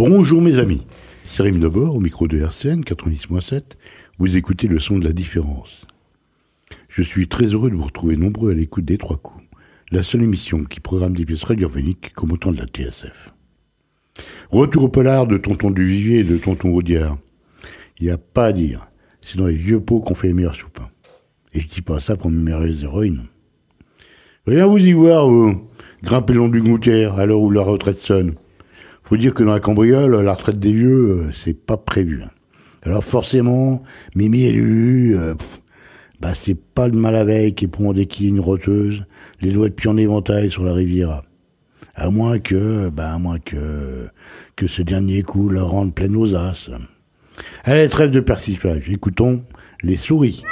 Bonjour mes amis, c'est Rémi Debord au micro de RCN 90.7. Vous écoutez le son de la différence. Je suis très heureux de vous retrouver nombreux à l'écoute des Trois Coups, la seule émission qui programme des pièces radiophoniques comme au temps de la TSF. Retour au polar de Tonton Duvivier et de Tonton Audiard. Il n'y a pas à dire, c'est dans les vieux pots qu'on fait les meilleurs soupes. Et je dis pas ça pour mes merveilleuses héroïnes. Rien vous y voir, vous, grimper le long du gouttière à l'heure où la retraite sonne. Faut dire que dans la cambriole, la retraite des vieux, c'est pas prévu. Alors forcément, Mimi et Lulu, c'est pas le mal avec qui pour des une roteuse, les doigts de pied en éventail sur la Riviera. À moins que ce dernier coup leur rende pleine aux as. Allez, trêve de persiflage, écoutons les souris.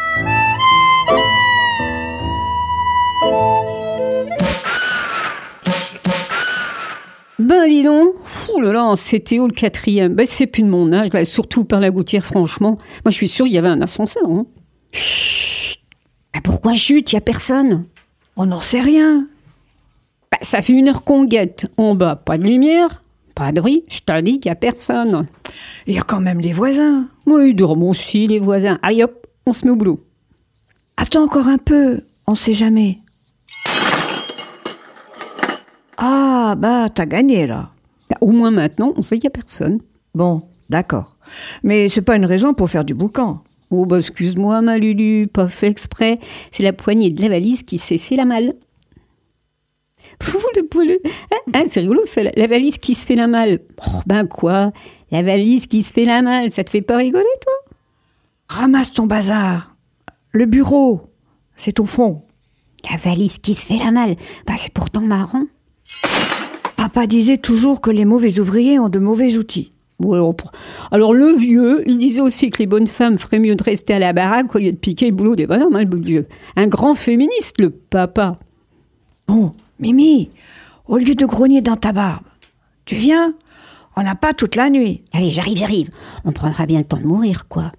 Ben dis donc, oh là là, c'était où le quatrième? Ben c'est plus de mon âge, là, surtout par la gouttière, franchement. Moi je suis sûre qu'il y avait un ascenseur. Hein. Chut! Ben pourquoi chute? Il n'y a personne. On n'en sait rien. Ben, ça fait 1 heure qu'on guette. En bas, pas de lumière, pas de bruit. Je t'ai dit qu'il n'y a personne. Il y a quand même des voisins. Oui, ils dorment aussi, les voisins. Allez hop, on se met au boulot. Attends encore un peu, on sait jamais. Ah, t'as gagné, là. Ben, au moins maintenant, on sait qu'il n'y a personne. Bon, d'accord. Mais c'est pas une raison pour faire du boucan. Oh, excuse-moi, ma Lulu, pas fait exprès. C'est la poignée de la valise qui s'est fait la malle. Fou, le pouleux. C'est rigolo, ça, la valise qui se fait la malle. Oh, quoi? La valise qui se fait la malle, ça te fait pas rigoler, toi? Ramasse ton bazar. Le bureau, c'est au fond. La valise qui se fait la malle, c'est pourtant marrant. Papa disait toujours que les mauvais ouvriers ont de mauvais outils. Ouais, alors le vieux, il disait aussi que les bonnes femmes feraient mieux de rester à la baraque au lieu de piquer le boulot des bonhommes, le bon vieux. Un grand féministe, le papa. Bon, Mimi, au lieu de grogner dans ta barbe, tu viens? On n'a pas toute la nuit. Allez, j'arrive. On prendra bien le temps de mourir, quoi.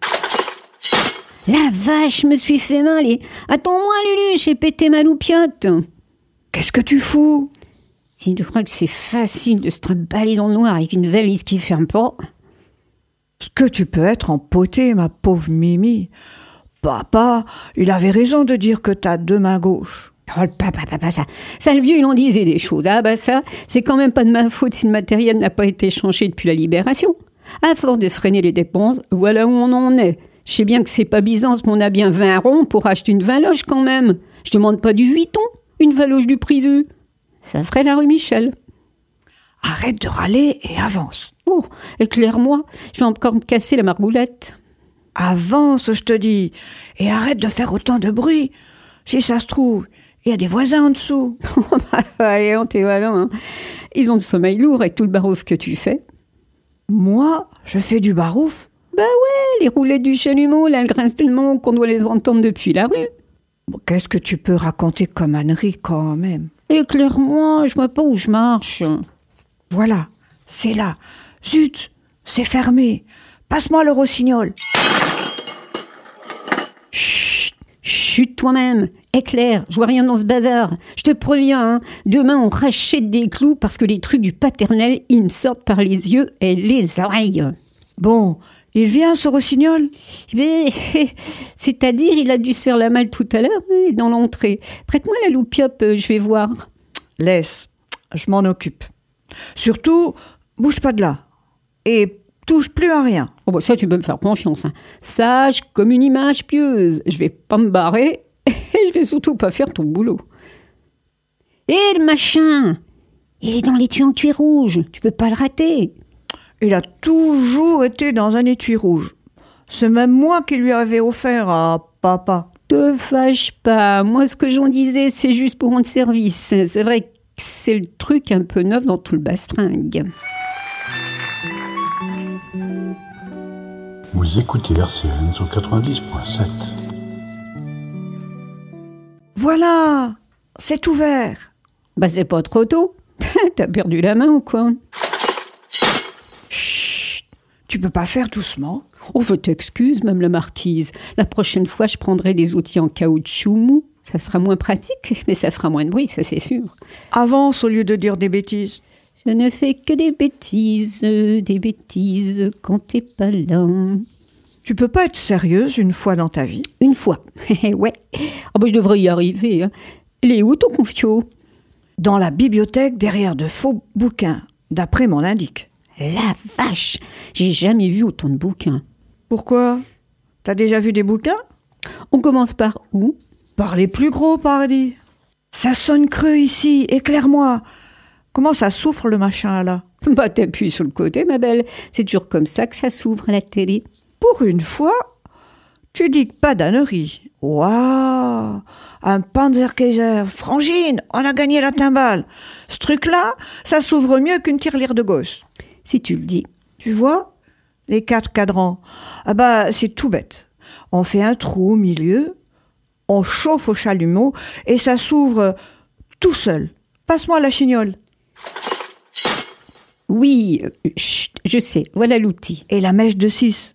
La vache, je me suis fait mal. Attends-moi, Lulu, j'ai pété ma loupiote. Qu'est-ce que tu fous? Si tu crois que c'est facile de se trimballer dans le noir avec une valise qui ferme pas. Ce que tu peux être empoté, ma pauvre Mimi. Papa, il avait raison de dire que t'as 2 mains gauches. Oh, le papa, ça, le vieux, il en disait des choses. Ça, c'est quand même pas de ma faute si le matériel n'a pas été changé depuis la Libération. À force de freiner les dépenses, voilà où on en est. Je sais bien que c'est pas Byzance, mais on a bien 20 ronds pour acheter une valoche quand même. Je demande pas du Vuitton, une valoche du Prisu. Ça ferait la rue Michel. Arrête de râler et avance. Oh, éclaire-moi, je vais encore me casser la margoulette. Avance, je te dis, et arrête de faire autant de bruit. Si ça se trouve, il y a des voisins en dessous. Allez, on t'est valant, hein. Ils ont le sommeil lourd avec tout le barouf que tu fais. Moi, je fais du barouf? Ouais, les roulettes du chalumeau, là, elles grincent tellement qu'on doit les entendre depuis la rue. Bon, qu'est-ce que tu peux raconter comme ânerie quand même? Éclaire-moi, je vois pas où je marche. Voilà, c'est là. Zut, c'est fermé. Passe-moi le rossignol. Chut toi-même. Éclaire, je vois rien dans ce bazar. Je te préviens, hein, demain on rachète des clous parce que les trucs du paternel, ils me sortent par les yeux et les oreilles. Bon, il vient ce rossignol? Mais, c'est-à-dire, il a dû se faire la malle tout à l'heure dans l'entrée. Prête-moi la loupiope, je vais voir. Laisse, je m'en occupe. Surtout, bouge pas de là. Et touche plus à rien. Oh, ça, tu peux me faire confiance. Hein. Sage comme une image pieuse. Je vais pas me barrer et je vais surtout pas faire ton boulot. Et le machin, il est dans l'étui en cuir rouge. Tu peux pas le rater. Il a toujours été dans un étui rouge. C'est même moi qui lui avais offert à papa. Te fâche pas. Moi, ce que j'en disais, c'est juste pour rendre service. C'est vrai que c'est le truc un peu neuf dans tout le bastringue. Vous écoutez RCN sur 90.7. Voilà, c'est ouvert. C'est pas trop tôt. T'as perdu la main ou quoi? Chut, tu peux pas faire doucement? Oh, je t'excuse, même la marquise. La prochaine fois, je prendrai des outils en caoutchouc mou. Ça sera moins pratique, mais ça fera moins de bruit, ça c'est sûr. Avance au lieu de dire des bêtises. Je ne fais que des bêtises quand t'es pas là. Tu peux pas être sérieuse une fois dans ta vie? Une fois, ouais. Oh, je devrais y arriver. Hein. Elle est où ton confio? Dans la bibliothèque derrière de faux bouquins, d'après mon indique. La vache, j'ai jamais vu autant de bouquins. Pourquoi? T'as déjà vu des bouquins? On commence par où? Par les plus gros, pardi. Ça sonne creux ici, éclaire-moi. Comment ça souffre le machin là? Bah t'appuies sur le côté, ma belle. C'est toujours comme ça que ça s'ouvre à la télé. Pour une fois, tu dis pas d'ânerie. Waouh! Un Panzerkaiser, Frangine, on a gagné la timbale. Ce truc-là, ça s'ouvre mieux qu'une tirelire de gosse. Si tu le dis. Tu vois? Les 4 cadrans. Ah bah, c'est tout bête. On fait un trou au milieu, on chauffe au chalumeau et ça s'ouvre tout seul. Passe-moi la chignole. Oui, chut, je sais, voilà l'outil. Et la mèche de 6.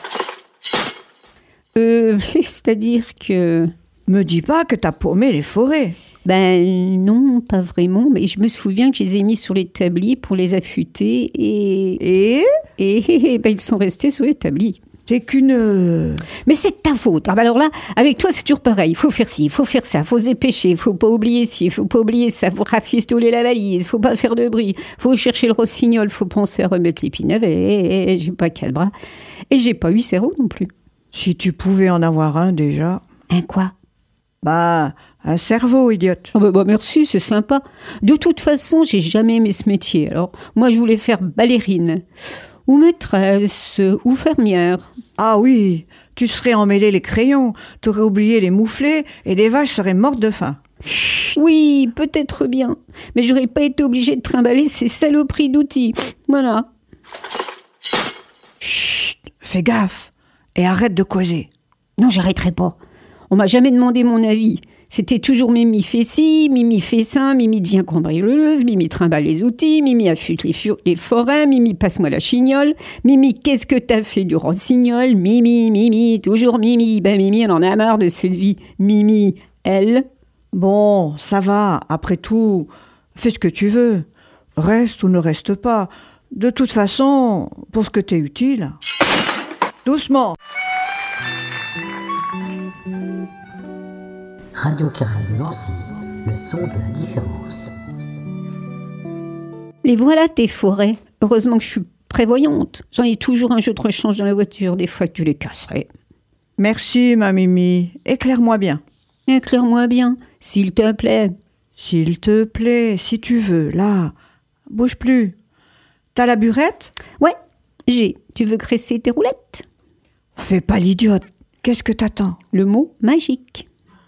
C'est-à-dire que... Me dis pas que t'as paumé les forêts. Ben non, pas vraiment, mais je me souviens que je les ai mis sur l'établi pour les affûter et ben, ils sont restés sur l'établi. T'es qu'une... Mais c'est de ta faute. Ah ben alors là, avec toi, c'est toujours pareil. Il faut faire ci, il faut faire ça, il faut se dépêcher, il faut pas oublier ci, il faut pas oublier ça, il faut rafistoler la valise, il faut pas faire de bruit, il faut chercher le rossignol, il faut penser à remettre l'épinave et j'ai pas 4 bras. Et j'ai pas 8 cerveaux non plus. Si tu pouvais en avoir un déjà... Un quoi? Bah, un cerveau, idiote. Oh bah merci, c'est sympa. De toute façon, j'ai jamais aimé ce métier. Alors, moi, je voulais faire ballerine, ou maîtresse, ou fermière. Ah oui, tu serais emmêlé les crayons, t'aurais oublié les mouflets, et les vaches seraient mortes de faim. Oui, peut-être bien. Mais j'aurais pas été obligée de trimballer ces saloperies d'outils. Voilà. Chut, fais gaffe, et arrête de causer. Non, j'arrêterai pas. On m'a jamais demandé mon avis. C'était toujours Mimi fait ci, Mimi fait ça, Mimi devient cambrioleuse, Mimi trimballe les outils, Mimi affûte les forêts, Mimi passe-moi la chignole, Mimi qu'est-ce que t'as fait du rossignol, Mimi, toujours Mimi. Ben Mimi, elle en a marre de cette vie. Mimi, elle... Bon, ça va, après tout, fais ce que tu veux. Reste ou ne reste pas. De toute façon, pour ce que t'es utile. Doucement. Radio Carré Nancy, le son de la différence. Les voilà tes forêts. Heureusement que je suis prévoyante. J'en ai toujours un jeu de rechange dans la voiture, des fois que tu les casserais. Merci, ma Mimi. Éclaire-moi bien. Éclaire-moi bien, s'il te plaît. S'il te plaît, si tu veux, là. Bouge plus. T'as la burette? Ouais, j'ai. Tu veux graisser tes roulettes? Fais pas l'idiote. Qu'est-ce que t'attends? Le mot magique.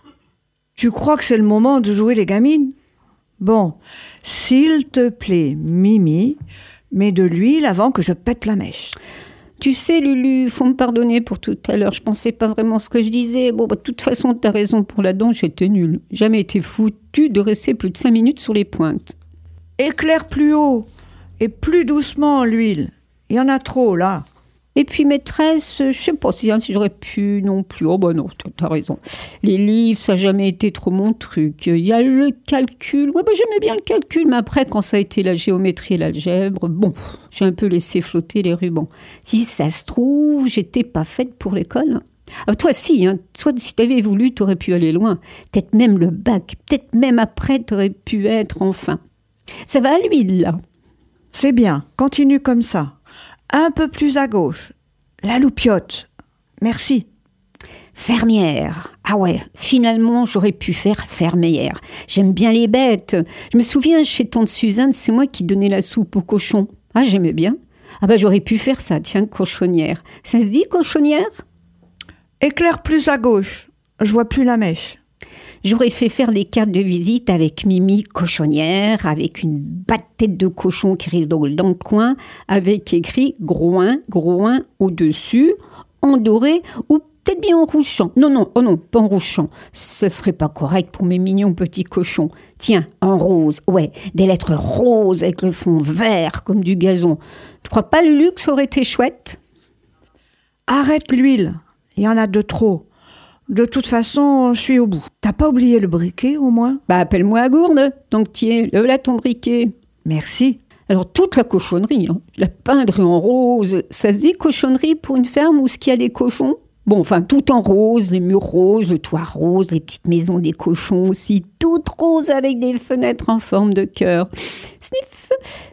Tu crois que c'est le moment de jouer les gamines? Bon, s'il te plaît, Mimi, mets de l'huile avant que je pète la mèche. Tu sais, Lulu, faut me pardonner pour tout à l'heure. Je pensais pas vraiment ce que je disais. Bon, de toute façon, t'as raison pour la dent, j'étais nulle. Jamais été foutu de rester plus de 5 minutes sur les pointes. Éclaire plus haut et plus doucement l'huile. Il y en a trop, là. Et puis maîtresse, je sais pas si j'aurais pu non plus. Oh bah non, t'as raison. Les livres, ça n'a jamais été trop mon truc. Il y a le calcul. Ouais, bah j'aimais bien le calcul, mais après, quand ça a été la géométrie et l'algèbre, bon, j'ai un peu laissé flotter les rubans. Si ça se trouve, j'étais pas faite pour l'école. Ah, toi, si, hein. Soit si t'avais voulu, t'aurais pu aller loin. Peut-être même le bac, peut-être même après, t'aurais pu être enfin. Ça va à l'huile, là. C'est bien, continue comme ça. Un peu plus à gauche. La loupiote. Merci. Fermière. Ah ouais, finalement, j'aurais pu faire fermière. J'aime bien les bêtes. Je me souviens, chez tante Suzanne, c'est moi qui donnais la soupe aux cochons. Ah, j'aimais bien. Ah bah, j'aurais pu faire ça, tiens, cochonnière. Ça se dit, cochonnière? Éclaire plus à gauche. Je vois plus la mèche. J'aurais fait faire des cartes de visite avec Mimi cochonnière, avec une tête de cochon qui rigole dans le coin, avec écrit Groin au-dessus, en doré ou peut-être bien en rouge champ. Non, pas en rouge champ. Ce serait pas correct pour mes mignons petits cochons. Tiens, en rose, ouais, des lettres roses avec le fond vert comme du gazon. Tu crois pas, Lulu, que ça aurait été chouette? Arrête l'huile. Il y en a de trop. De toute façon, je suis au bout. T'as pas oublié le briquet, au moins? Bah, appelle-moi à gourde, donc tiens, le voilà ton briquet. Merci. Alors, toute la cochonnerie, la peindre en rose, ça se dit cochonnerie pour une ferme où il y a des cochons? Bon, enfin, tout en rose, les murs roses, le toit rose, les petites maisons des cochons aussi, toutes roses avec des fenêtres en forme de cœur. Sniff!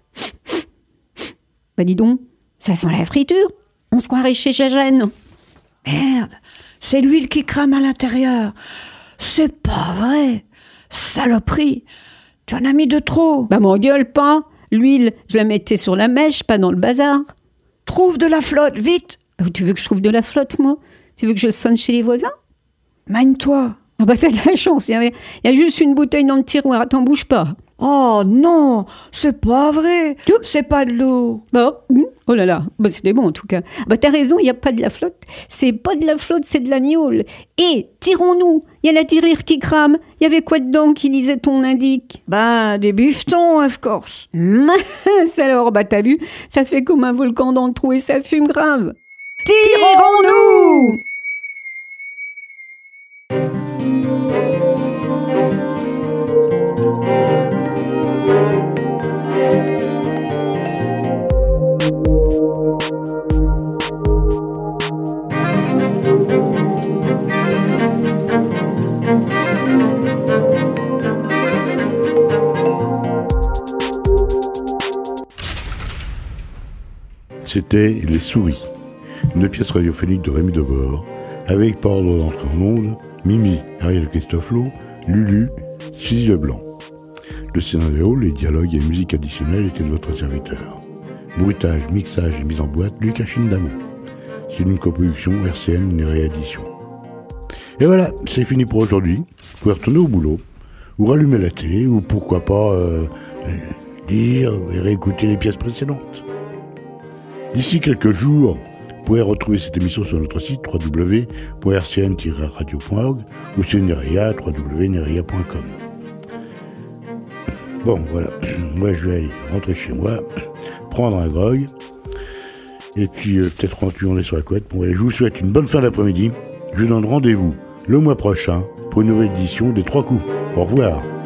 Bah dis donc, ça sent la friture. On se croirait chez Jajane. Merde, c'est l'huile qui crame à l'intérieur. C'est pas vrai. Saloperie. Tu en as mis de trop. Bah m'engueule pas. L'huile, je la mettais sur la mèche, pas dans le bazar. Trouve de la flotte, vite. Tu veux que je trouve de la flotte, moi? Tu veux que je sonne chez les voisins? Mène-toi. Ah bah t'as de la chance, il y a juste une bouteille dans le tiroir, t'en bouge pas. Oh non, c'est pas vrai. C'est pas de l'eau. Oh là là, bah c'était bon en tout cas. Bah t'as raison, il n'y a pas de la flotte. C'est pas de la flotte, c'est de l'agneau. Et tirons-nous, il y a la tirure qui crame. Il y avait quoi dedans qui lisait ton indique? Ben, des bifetons, of course. Mince alors, bah t'as vu, ça fait comme un volcan dans le trou et ça fume grave. Tirons-nous! C'était Les Souris, une pièce radiophonique de Rémi Debord, avec par ordre d'entrée en ondes, Mimi, Ariel Christoflo, Lulu, Suzy Leblanc. Le scénario, les dialogues et musique additionnelle étaient de votre serviteur. Bruitage, mixage et mise en boîte, Lucas Chindamon. C'est une coproduction RCN et réédition. Et voilà, c'est fini pour aujourd'hui. Vous pouvez retourner au boulot, ou rallumer la télé, ou pourquoi pas lire et réécouter les pièces précédentes. D'ici quelques jours, vous pourrez retrouver cette émission sur notre site www.rcn-radio.org ou sur Neria, www.neria.com. Bon, voilà. Moi, je vais aller rentrer chez moi, prendre un grog, et puis peut-être retourner sur la couette. Bon, allez, je vous souhaite une bonne fin d'après-midi. Je vous donne rendez-vous le mois prochain pour une nouvelle édition des 3 coups. Au revoir.